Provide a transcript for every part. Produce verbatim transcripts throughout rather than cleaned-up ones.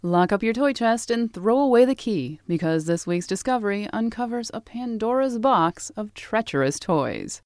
Lock up your toy chest and throw away the key, because this week's discovery uncovers a Pandora's box of treacherous toys.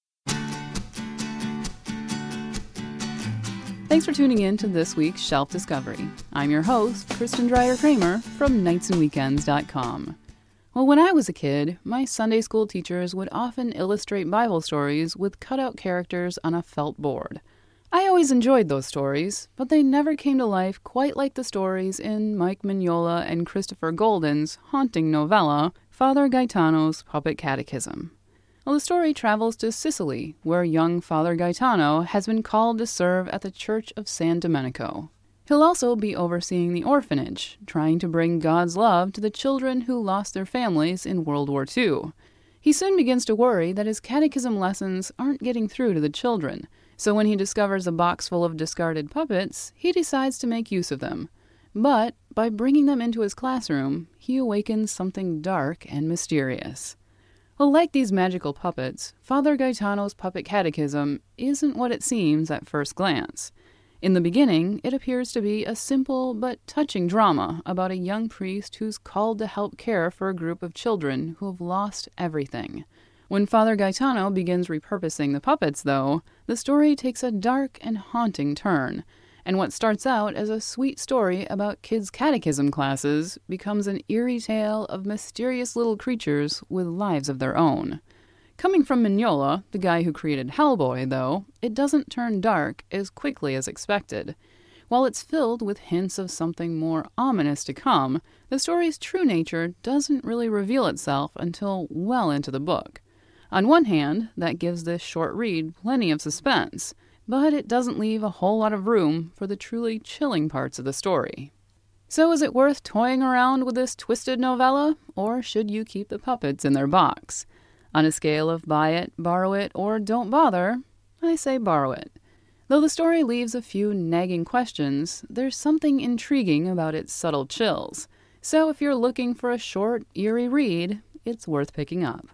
Thanks for tuning in to this week's Shelf Discovery. I'm your host, Kristen Dreyer-Kramer from nights and weekends dot com. Well, when I was a kid, my Sunday school teachers would often illustrate Bible stories with cutout characters on a felt board. I always enjoyed those stories, but they never came to life quite like the stories in Mike Mignola and Christopher Golden's haunting novella, Father Gaetano's Puppet Catechism. Well, the story travels to Sicily, where young Father Gaetano has been called to serve at the Church of San Domenico. He'll also be overseeing the orphanage, trying to bring God's love to the children who lost their families in World War Two. He soon begins to worry that his catechism lessons aren't getting through to the children, so when he discovers a box full of discarded puppets, he decides to make use of them. But by bringing them into his classroom, he awakens something dark and mysterious. Well, like these magical puppets, Father Gaetano's Puppet Catechism isn't what it seems at first glance. In the beginning, it appears to be a simple but touching drama about a young priest who's called to help care for a group of children who have lost everything. When Father Gaetano begins repurposing the puppets, though, the story takes a dark and haunting turn, and what starts out as a sweet story about kids' catechism classes becomes an eerie tale of mysterious little creatures with lives of their own. Coming from Mignola, the guy who created Hellboy, though, it doesn't turn dark as quickly as expected. While it's filled with hints of something more ominous to come, the story's true nature doesn't really reveal itself until well into the book. On one hand, that gives this short read plenty of suspense, but it doesn't leave a whole lot of room for the truly chilling parts of the story. So is it worth toying around with this twisted novella, or should you keep the puppets in their box? On a scale of buy it, borrow it, or don't bother, I say borrow it. Though the story leaves a few nagging questions, there's something intriguing about its subtle chills. So if you're looking for a short, eerie read, it's worth picking up.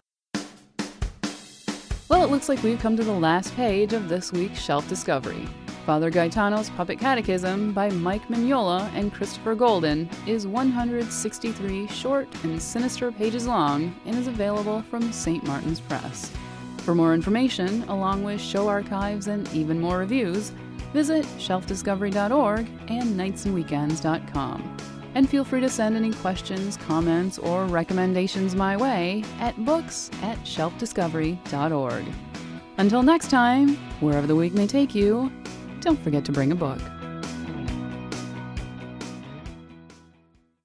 Well, it looks like we've come to the last page of this week's Shelf Discovery. Father Gaetano's Puppet Catechism by Mike Mignola and Christopher Golden is one hundred sixty-three short and sinister pages long and is available from Saint Martin's Press. For more information, along with show archives and even more reviews, visit shelf discovery dot org and nights and weekends dot com. And feel free to send any questions, comments, or recommendations my way at books at shelf discovery dot org. Until next time, wherever the week may take you, don't forget to bring a book.